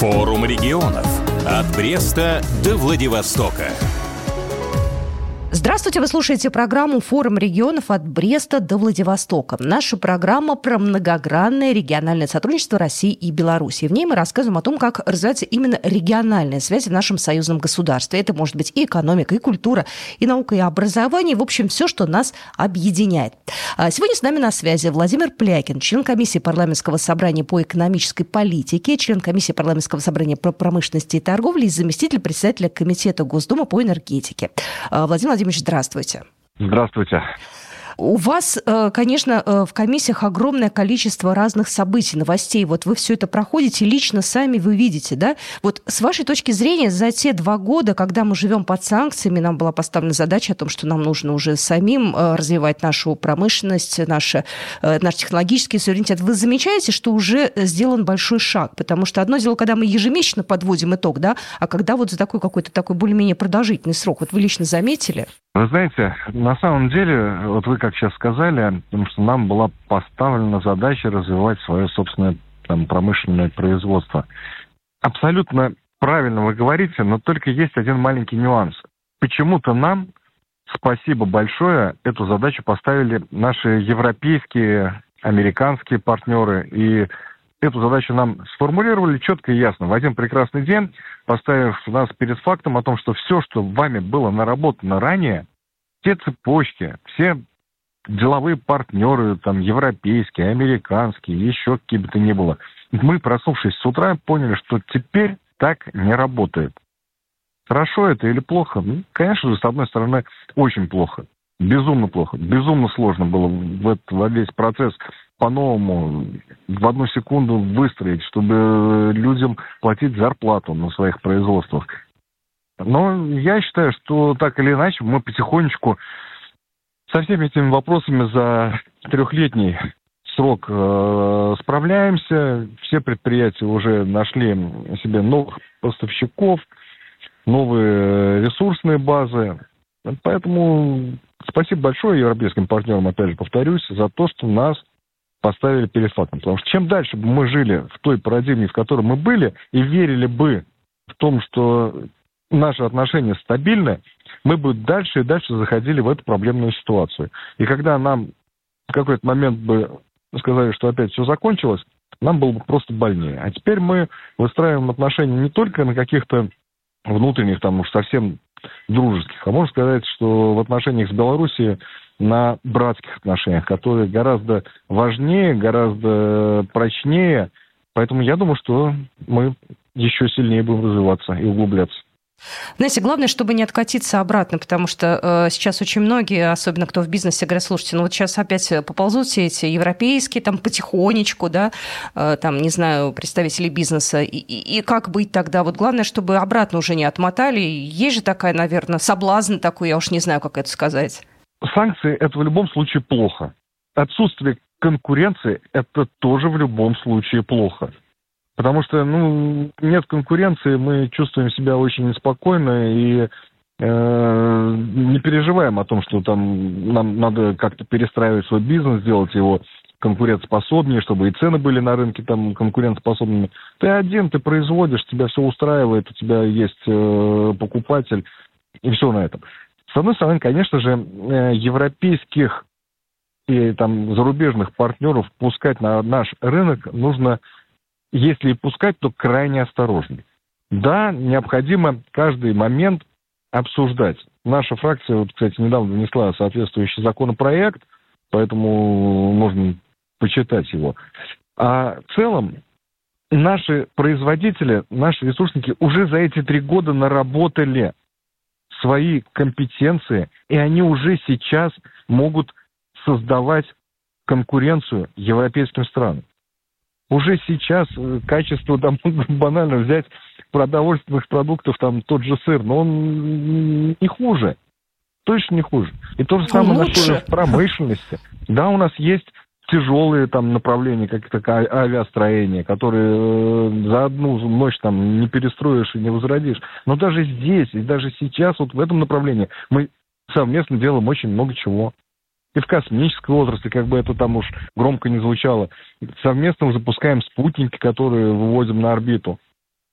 Форум регионов. От Бреста до Владивостока. Здравствуйте, вы слушаете программу «Форум регионов» от Бреста до Владивостока. Наша программа про многогранное региональное сотрудничество России и Беларуси. В ней мы рассказываем о том, как развивается именно региональная связь в нашем союзном государстве. Это может быть и экономика, и культура, и наука, и образование. В общем, все, что нас объединяет. Сегодня с нами на связи Владимир Плякин, член комиссии парламентского собрания по экономической политике, член комиссии парламентского собрания по промышленности и торговле и заместитель председателя комитета Госдумы по энергетике. Владимир Владимирович, здравствуйте. Здравствуйте. У вас, конечно, в комиссиях огромное количество разных событий, новостей. Вот вы все это проходите, лично сами вы видите, да? Вот с вашей точки зрения, за те 2 года, когда мы живем под санкциями, нам была поставлена задача о том, что нам нужно уже самим развивать нашу промышленность, наш технологический суверенитет. Вы замечаете, что уже сделан большой шаг? Потому что одно дело, когда мы ежемесячно подводим итог, да? А когда вот за такой какой-то такой более-менее продолжительный срок, вот вы лично заметили? Вы знаете, на самом деле, вот вы как сейчас сказали, потому что нам была поставлена задача развивать свое собственное промышленное производство. Абсолютно правильно вы говорите, но только есть один маленький нюанс. Почему-то нам, спасибо большое, эту задачу поставили наши европейские, американские партнеры, и эту задачу нам сформулировали четко и ясно. В один прекрасный день, поставив нас перед фактом о том, что все, что вами было наработано ранее, все цепочки, все деловые партнеры, европейские, американские, еще какие бы то ни было, мы, проснувшись с утра, поняли, что теперь так не работает. Хорошо это или плохо? Конечно же, с одной стороны, очень плохо. Безумно плохо. Безумно сложно было во весь процесс по-новому в одну секунду выстроить, чтобы людям платить зарплату на своих производствах. Но я считаю, что так или иначе мы потихонечку со всеми этими вопросами за 3-летний срок справляемся. Все предприятия уже нашли себе новых поставщиков, новые ресурсные базы. Поэтому спасибо большое европейским партнерам, опять же повторюсь, за то, что нас поставили перед фактом. Потому что чем дальше бы мы жили в той парадигме, в которой мы были, и верили бы в том, что наши отношения стабильны, мы бы дальше и дальше заходили в эту проблемную ситуацию. И когда нам в какой-то момент бы сказали, что опять все закончилось, нам было бы просто больнее. А теперь мы выстраиваем отношения не только на каких-то внутренних, уж совсем дружеских, а можно сказать, что в отношениях с Белоруссией на братских отношениях, которые гораздо важнее, гораздо прочнее. Поэтому я думаю, что мы еще сильнее будем развиваться и углубляться. Знаете, главное, чтобы не откатиться обратно, потому что сейчас очень многие, особенно кто в бизнесе, говорят, слушайте, вот сейчас опять поползут все эти европейские, потихонечку, да, не знаю, представители бизнеса, и как быть тогда? Вот главное, чтобы обратно уже не отмотали. Есть же такая, наверное, соблазн такой, я уж не знаю, как это сказать. Санкции – это в любом случае плохо. Отсутствие конкуренции – это тоже в любом случае плохо. Потому что, нет конкуренции, мы чувствуем себя очень неспокойно и не переживаем о том, что нам надо как-то перестраивать свой бизнес, сделать его конкурентоспособнее, чтобы и цены были на рынке конкурентоспособными. Ты один, ты производишь, тебя все устраивает, у тебя есть покупатель, и все на этом. С одной стороны, конечно же, европейских и зарубежных партнеров пускать на наш рынок нужно, если и пускать, то крайне осторожно. Да, необходимо каждый момент обсуждать. Наша фракция, кстати, недавно внесла соответствующий законопроект, поэтому можно почитать его. А в целом наши производители, наши ресурсники уже за эти 3 года наработали свои компетенции, и они уже сейчас могут создавать конкуренцию европейским странам. Уже сейчас качество, банально взять продовольственных продуктов, тот же сыр, но он не хуже. Точно не хуже. И то же самое в промышленности. Да, у нас есть тяжелые направления, как авиастроение, которые за одну ночь не перестроишь и не возродишь. Но даже здесь, и даже сейчас, в этом направлении мы совместно делаем очень много чего. И в космической отрасли, как бы это уж громко не звучало, совместно запускаем спутники, которые выводим на орбиту.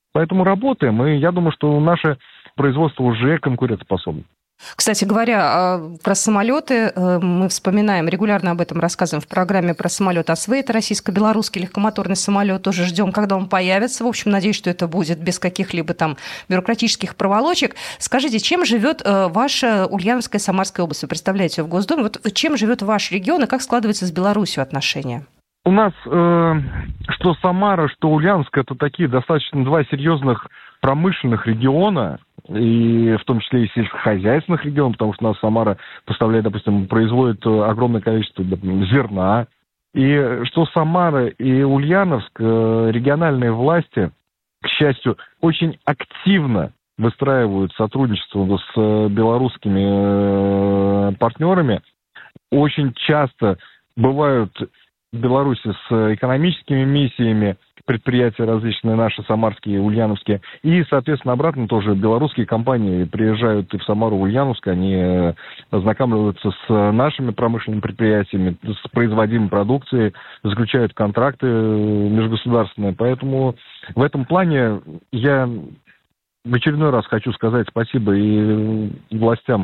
Поэтому работаем, и я думаю, что наше производство уже конкурентоспособно. Кстати говоря, про самолеты мы вспоминаем, регулярно об этом рассказываем в программе про самолет АСВ. Это российско-белорусский легкомоторный самолет. Тоже ждем, когда он появится. В общем, надеюсь, что это будет без каких-либо там бюрократических проволочек. Скажите, чем живет ваша Ульяновская Самарская область? Вы представляете в Госдуме. Вот чем живет ваш регион и как складываются с Беларусью отношения? У нас что Самара, что Ульяновск, это такие достаточно два серьезных промышленных региона, и в том числе и сельскохозяйственных регионов, потому что у нас Самара поставляет, допустим, производит огромное количество зерна. И что Самара и Ульяновск, региональные власти, к счастью, очень активно выстраивают сотрудничество с белорусскими партнерами. Очень часто бывают в Беларуси с экономическими миссиями предприятия различные, наши самарские, ульяновские. И, соответственно, обратно тоже белорусские компании приезжают и в Самару, в Ульяновск, они ознакомливаются с нашими промышленными предприятиями, с производимой продукцией, заключают контракты межгосударственные. Поэтому в этом плане я в очередной раз хочу сказать спасибо и властям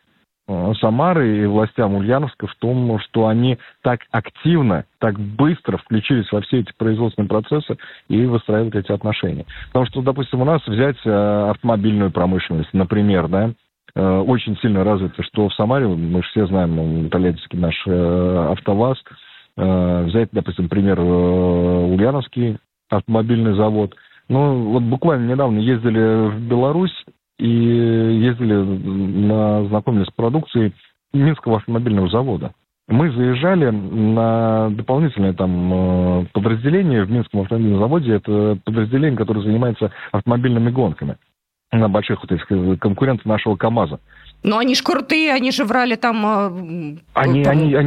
Самары и властям Ульяновска в том, что они так активно, так быстро включились во все эти производственные процессы и выстраивают эти отношения. Потому что, допустим, у нас взять автомобильную промышленность, например, да, очень сильно развита, что в Самаре, мы же все знаем, Тольяттинский наш АвтоВАЗ, взять, допустим, пример Ульяновский автомобильный завод. Ну, вот буквально недавно ездили в Беларусь, и ездили, знакомились с продукцией Минского автомобильного завода. Мы заезжали на дополнительное там подразделение в Минском автомобильном заводе. Это подразделение, которое занимается автомобильными гонками на больших вот этих конкурентов нашего КАМАЗа. Но они же крутые, они же врали там... Они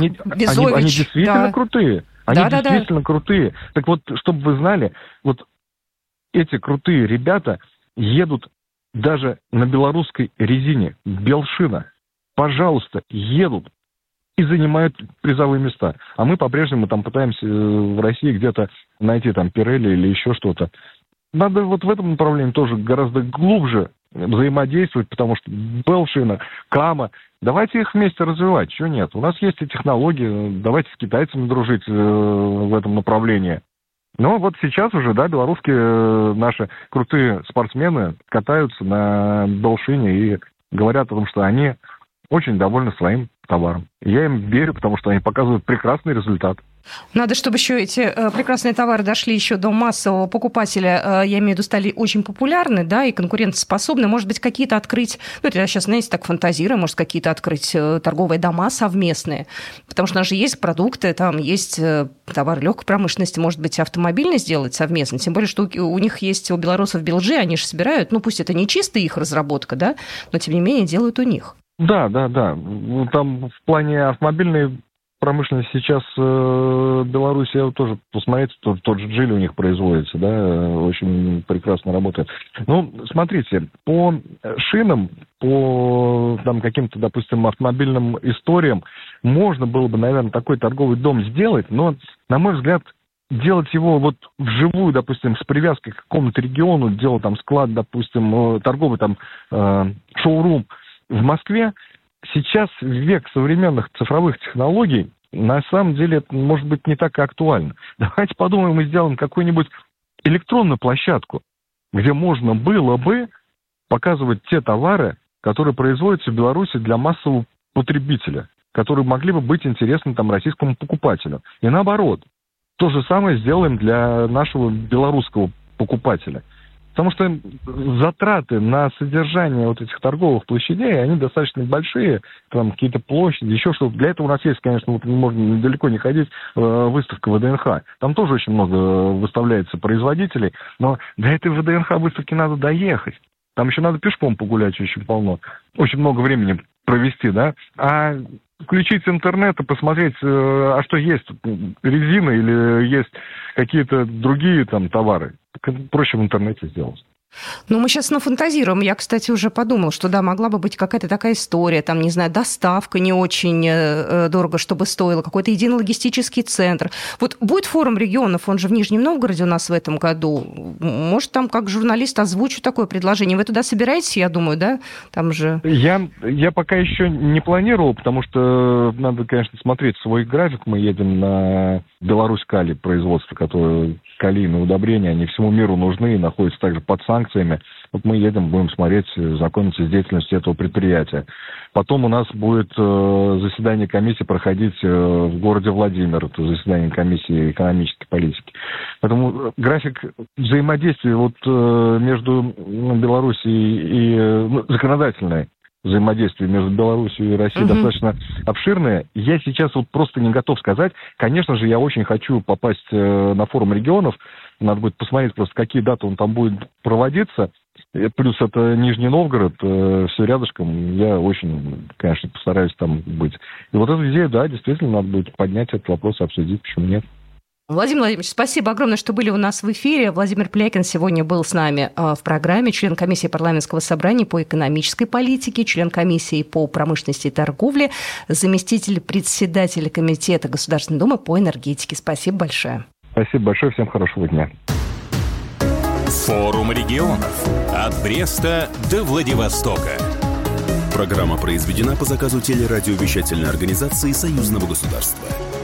действительно да. крутые. Они действительно крутые. Так вот, чтобы вы знали, вот эти крутые ребята едут даже на белорусской резине, Белшина, пожалуйста, едут и занимают призовые места. А мы по-прежнему там пытаемся в России где-то найти там Пирелли или еще что-то. Надо вот в этом направлении тоже гораздо глубже взаимодействовать, потому что Белшина, Кама, давайте их вместе развивать, чего нет. У нас есть и технологии, давайте с китайцами дружить в этом направлении. Но вот сейчас уже, да, белорусские наши крутые спортсмены катаются на Белшине и говорят о том, что они очень довольны своим товаром. Я им верю, потому что они показывают прекрасный результат. Надо, чтобы еще эти прекрасные товары дошли еще до массового покупателя, я имею в виду, стали очень популярны, да, и конкурентоспособны. Может быть, какие-то открыть, ну, это я сейчас, знаете, так фантазирую, может, какие-то открыть торговые дома совместные, потому что у нас же есть продукты, там есть товары легкой промышленности, может быть, автомобильный сделать совместно, тем более, что у них есть, у белорусов белжи, они же собирают, ну, пусть это не чисто их разработка, да, но, тем не менее, делают у них. Да. Там в плане автомобильной промышленности сейчас Беларусь, тоже посмотрите, тот же Джили у них производится, да, очень прекрасно работает. Ну, смотрите, по шинам, по там, каким-то, допустим, автомобильным историям можно было бы, наверное, такой торговый дом сделать, но, на мой взгляд, делать его вот вживую, допустим, с привязкой к какому-то региону, делать там склад, допустим, торговый там шоурум в Москве, сейчас в век современных цифровых технологий, на самом деле, это может быть не так актуально. Давайте подумаем и сделаем какую-нибудь электронную площадку, где можно было бы показывать те товары, которые производятся в Беларуси для массового потребителя, которые могли бы быть интересны там российскому покупателю. И наоборот, то же самое сделаем для нашего белорусского покупателя. Потому что затраты на содержание вот этих торговых площадей, они достаточно большие, там какие-то площади, еще что-то. Для этого у нас есть, конечно, вот можно далеко не ходить, выставка ВДНХ. Там тоже очень много выставляется производителей, но до этой ВДНХ выставки надо доехать. Там еще надо пешком погулять очень полно. Очень много времени провести, да. А включить интернет и посмотреть, а что есть, резина или есть какие-то другие там товары. Проще в интернете сделать. Ну, мы сейчас нафантазируем. Я, кстати, уже подумала, что да, могла бы быть какая-то такая история, там, не знаю, доставка не очень дорого, чтобы стоило, какой-то единый логистический центр. Вот будет форум регионов, он же в Нижнем Новгороде у нас в этом году. Может, там, как журналист, озвучу такое предложение. Вы туда собираетесь, я думаю, да? Там же... Я пока еще не планировал, потому что надо, конечно, смотреть свой график. Мы едем на Беларусь-Кали, производство, которое калийные удобрения, они всему миру нужны и находятся также под санкциями. Вот мы едем, будем смотреть, знакомиться с деятельностью этого предприятия. Потом у нас будет заседание комиссии проходить в городе Владимир, это заседание комиссии экономической политики. Поэтому график взаимодействия между Белоруссией и законодательной взаимодействие между Беларусью и Россией достаточно обширное. Я сейчас просто не готов сказать. Конечно же, я очень хочу попасть на форум регионов. Надо будет посмотреть просто, какие даты он там будет проводиться. Плюс это Нижний Новгород, все рядышком. Я очень, конечно, постараюсь там быть. И вот эту идею, да, действительно, надо будет поднять этот вопрос и обсудить, почему нет. Владимир Владимирович, спасибо огромное, что были у нас в эфире. Владимир Плякин сегодня был с нами в программе, член комиссии парламентского собрания по экономической политике, член комиссии по промышленности и торговле, заместитель председателя комитета Государственной Думы по энергетике. Спасибо большое. Спасибо большое, всем хорошего дня. Форум регионов. От Бреста до Владивостока. Программа произведена по заказу телерадиовещательной организации Союзного государства.